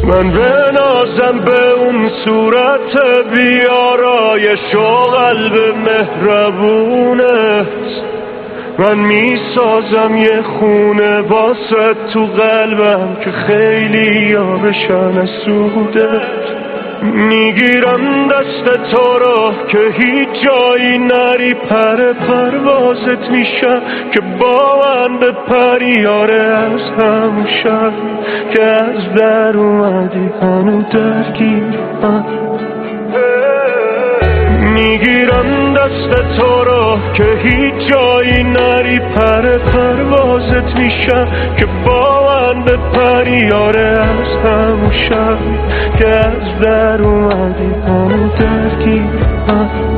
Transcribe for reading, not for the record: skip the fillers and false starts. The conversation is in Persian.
من بنازم به اون صورت بیارایش و قلب مهربونت، من میسازم یه خونه واسه تو قلبم که خیلی بشن از سودت. میگیرم دست تو رو که هیچ جایی نری، پر پروازت میشم که با من به پریاره از همون شب که از در اومدی هنو درگیرم. میگیرم دست تو رو که هیچ جایی نری، پر پروازت میشم که با من به پریاره از همون شب که از در اومدی هنو درگیرم.